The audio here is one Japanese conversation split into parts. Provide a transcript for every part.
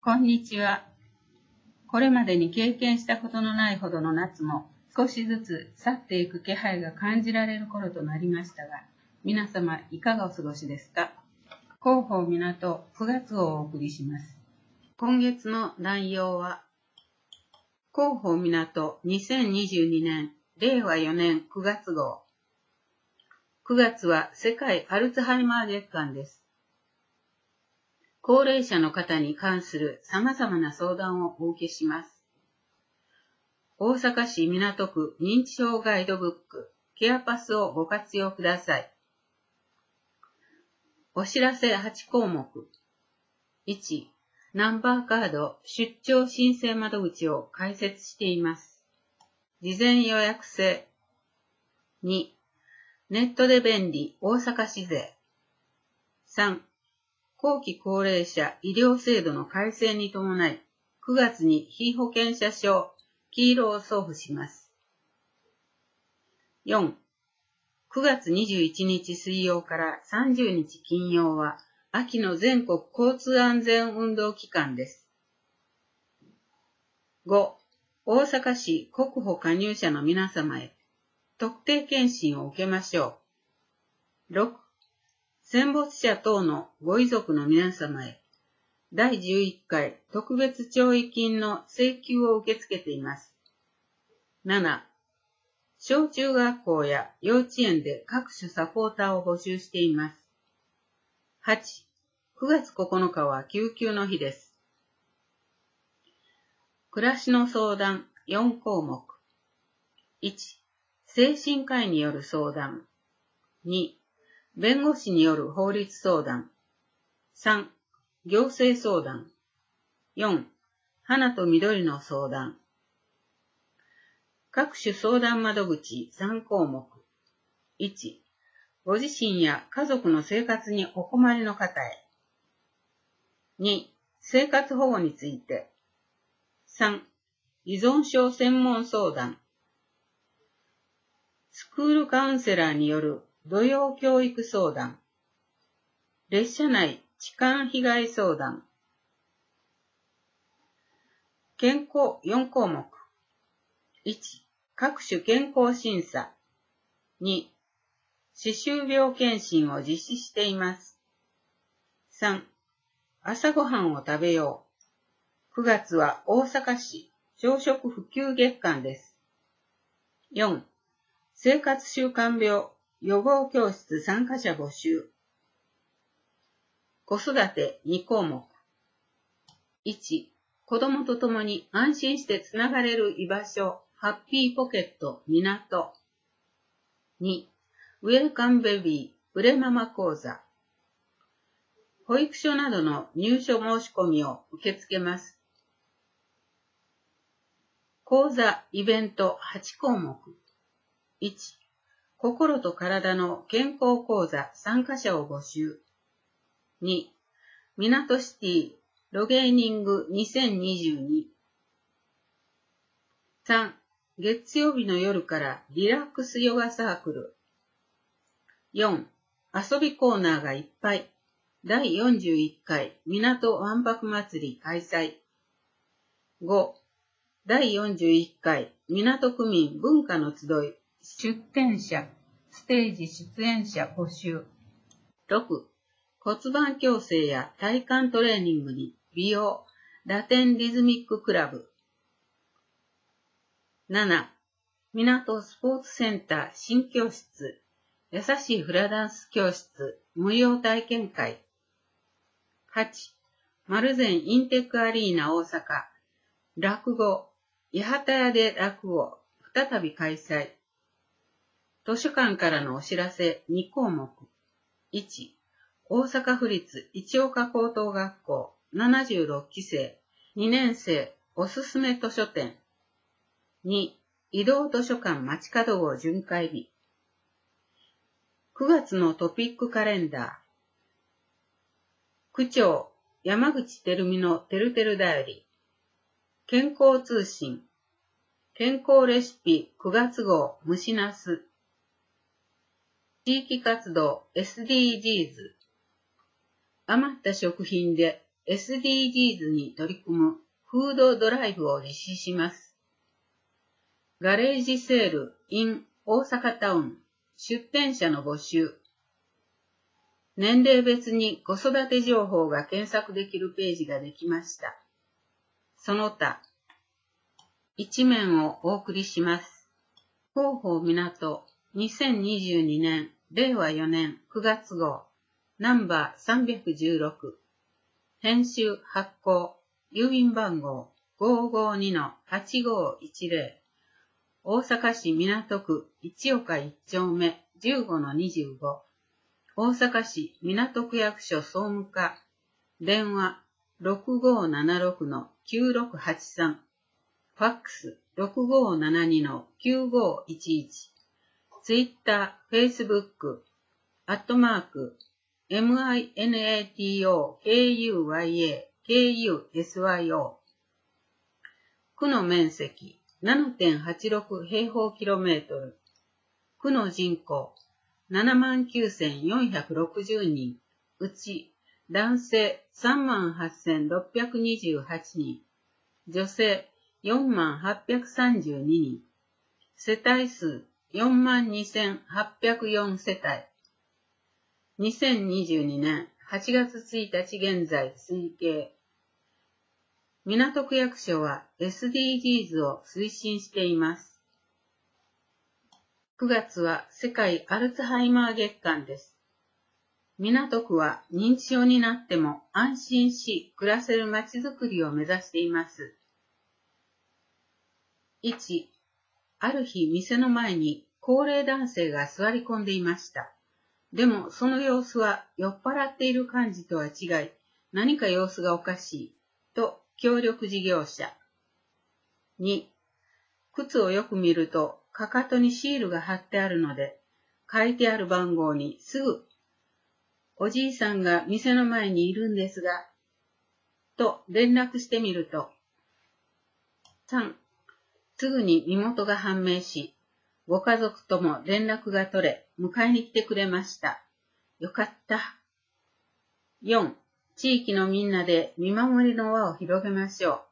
こんにちは。これまでに経験したことのないほどの夏も少しずつ去っていく気配が感じられる頃となりましたが、皆様いかがお過ごしですか？広報港9月をお送りします。今月の内容は、広報港2022年令和4年9月号。9月は世界アルツハイマー月間です。高齢者の方に関する様々な相談をお受けします。大阪市港区認知症ガイドブックケアパスをご活用ください。お知らせ8項目。1、ナンバーカード出張申請窓口を開設しています。事前予約制。2、ネットで便利大阪市税。3、後期高齢者医療制度の改正に伴い、9月に被保険者証黄色を送付します。4、9月21日水曜から30日金曜は、秋の全国交通安全運動期間です。5、大阪市国保加入者の皆様へ、特定健診を受けましょう。6、戦没者等のご遺族の皆様へ、第11回特別弔慰金の請求を受け付けています。7、小中学校や幼稚園で各種サポーターを募集しています。8、9月9日は救急の日です。暮らしの相談4項目。1、精神科医による相談。2、弁護士による法律相談。3、行政相談。4、花と緑の相談。各種相談窓口3項目。1、ご自身や家族の生活にお困りの方へ。2、生活保護について。3、依存症専門相談。スクールカウンセラーによる土曜教育相談。列車内痴漢被害相談。健康4項目。1、各種健康審査。2、歯周病検診を実施しています。3、朝ごはんを食べよう。9月は大阪市朝食普及月間です。4、生活習慣病予防教室参加者募集。子育て2項目。1、子供と共に安心してつながれる居場所、ハッピーポケット港。2、ウェルカムベビープレママ講座。保育所などの入所申し込みを受け付けます。講座、イベント8項目。1、心と体の健康講座参加者を募集。2、港シティロゲーニング2022。3、月曜日の夜からリラックスヨガサークル。4、遊びコーナーがいっぱい。第41回港わんぱく祭り開催。5、第41回港区民文化の集い出展者、ステージ出演者募集。6、骨盤矯正や体幹トレーニングに美容、ラテンリズミッククラブ。7、港スポーツセンター新教室、優しいフラダンス教室無料体験会。8、丸善インテックアリーナ大阪、落語、八幡屋で落語、再び開催。図書館からのお知らせ2項目。1、大阪府立市岡高等学校76期生2年生おすすめ図書展。2、移動図書館街角号巡回日。9月のトピックカレンダー。区長山口照美のてるてるだより。健康通信。健康レシピ9月号蒸しナス。地域活動 SDGs。余った食品で SDGs に取り組むフードドライブを実施します。ガレージセール in 大阪タウン出店者の募集。年齢別に子育て情報が検索できるページができました。その他、一面をお送りします。広報港2022年令和4年9月号ナンバー316編集発行郵便番号 552-8510 大阪市港区一岡1丁目 15-25 大阪市港区役所総務課電話 6576-9683 ファックス 6572-9511 ツイッター、フェイスブック、@MINATOKUYA、KUSYO 区の面積 7.86 平方キロメートル区の人口 79,460 人うち男性 38,628 人女性 42,832 人世帯数 42,804 世帯2022年8月1日現在推計港区役所は SDGs を推進しています。9月は世界アルツハイマー月間です。港区は認知症になっても安心し暮らせるまちづくりを目指しています。1、ある日店の前に高齢男性が座り込んでいました。でもその様子は酔っ払っている感じとは違い、何か様子がおかしいと協力事業者。2、靴をよく見るとかかとにシールが貼ってあるので、書いてある番号にすぐ、おじいさんが店の前にいるんですが、と連絡してみると、3、すぐに身元が判明し、ご家族とも連絡が取れ、迎えに来てくれました。よかった。4、地域のみんなで見守りの輪を広げましょ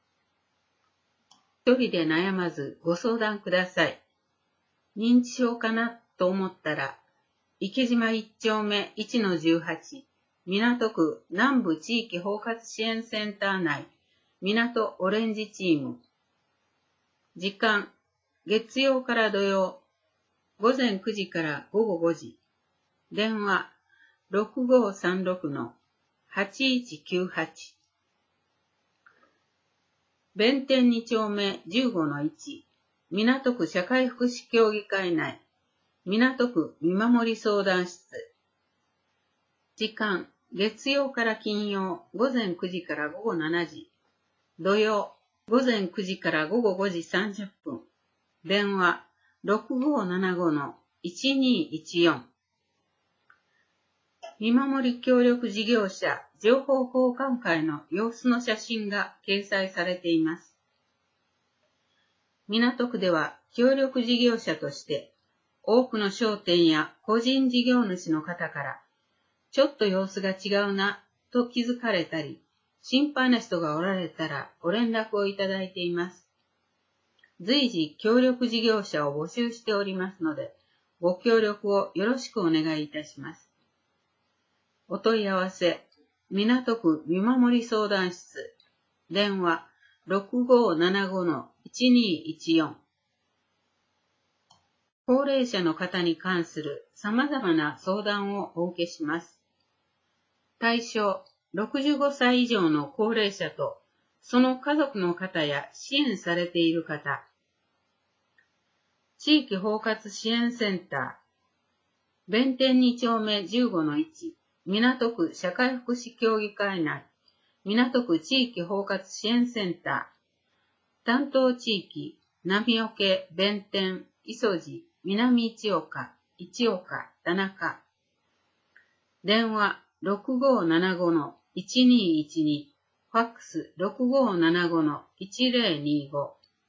う。一人で悩まずご相談ください。認知症かなと思ったら、池島1丁目 1-18 港区南部地域包括支援センター内港オレンジチーム。時間、月曜から土曜、午前9時から午後5時。電話、6536-8198。弁天2丁目 15-1 港区社会福祉協議会内港区見守り相談室。時間、月曜から金曜午前9時から午後7時。土曜、午前9時から午後5時30分。電話、6575-1214。見守り協力事業者情報交換会の様子の写真が掲載されています。港区では協力事業者として多くの商店や個人事業主の方からちょっと様子が違うなと気づかれたり、心配な人がおられたらご連絡をいただいています。随時協力事業者を募集しておりますので、ご協力をよろしくお願いいたします。お問い合わせ、港区見守り相談室、電話 6575-1214。高齢者の方に関する様々な相談をお受けします。対象、65歳以上の高齢者と、その家族の方や支援されている方、地域包括支援センター、弁天2丁目 15-1、港区社会福祉協議会内、港区地域包括支援センター、担当地域、波桶、弁天、磯路、南一岡、一岡、田中。電話6575-1212、ファックス6575-1025。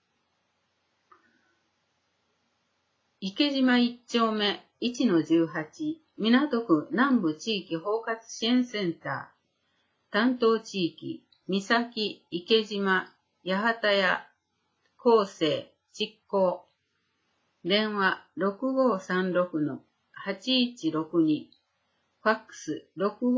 池島1丁目 1-18、港区南部地域包括支援センター、 担当地域、三崎、池島、八幡屋、厚生、執行。電話6536-8162。ファックス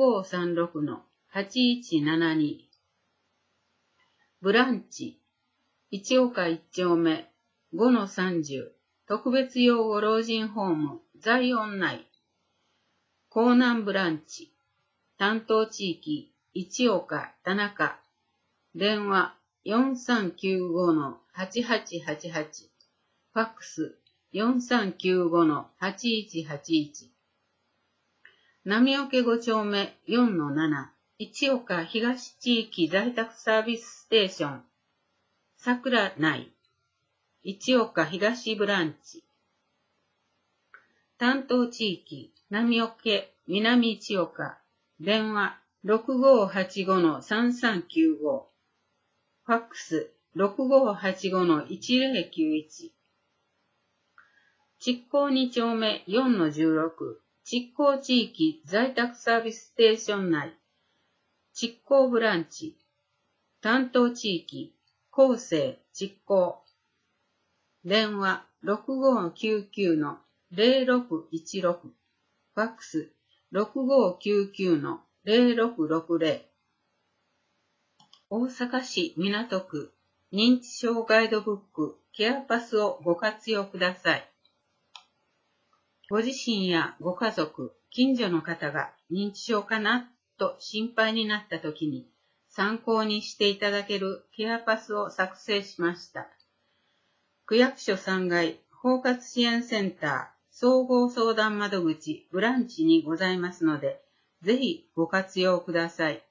6536-8172。ブランチ、市岡1丁目 5-30 特別養護老人ホーム在音内。江南ブランチ、担当地域、市岡、田中。電話4395-8888。ファックス4395-8181。浪桶5丁目 4-7 市岡東地域在宅サービスステーション桜内。市岡東ブランチ。担当地域、浪桶南市岡。電話6585-3395。ファックス6585-1091。築港2丁目 4-16 築港地域在宅サービスステーション内。築港ブランチ。担当地域、厚生、築港。電話6599-0616。ファックス6599-0660。大阪市港区認知症ガイドブックケアパスをご活用ください。ご自身やご家族、近所の方が認知症かなと心配になった時に参考にしていただけるケアパスを作成しました。区役所3階包括支援センター総合相談窓口ブランチにございますので、ぜひご活用ください。